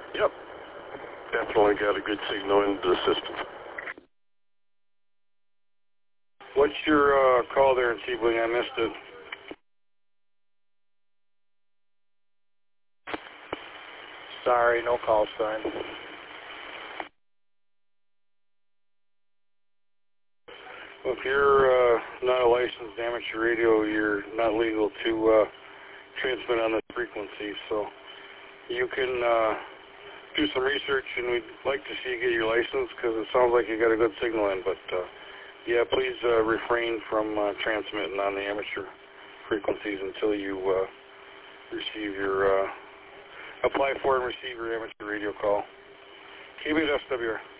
Yep. Definitely got a good signal into the system. What's your call there in Sebling? I missed it. Sorry, no call sign. Well, if you're not a licensed amateur radio, you're not legal to transmit on this frequency. So you can do some research, and we'd like to see you get your license because it sounds like you got a good signal in. But yeah, please refrain from transmitting on the amateur frequencies until you receive your apply for and receive your amateur radio call. Keep it SWR.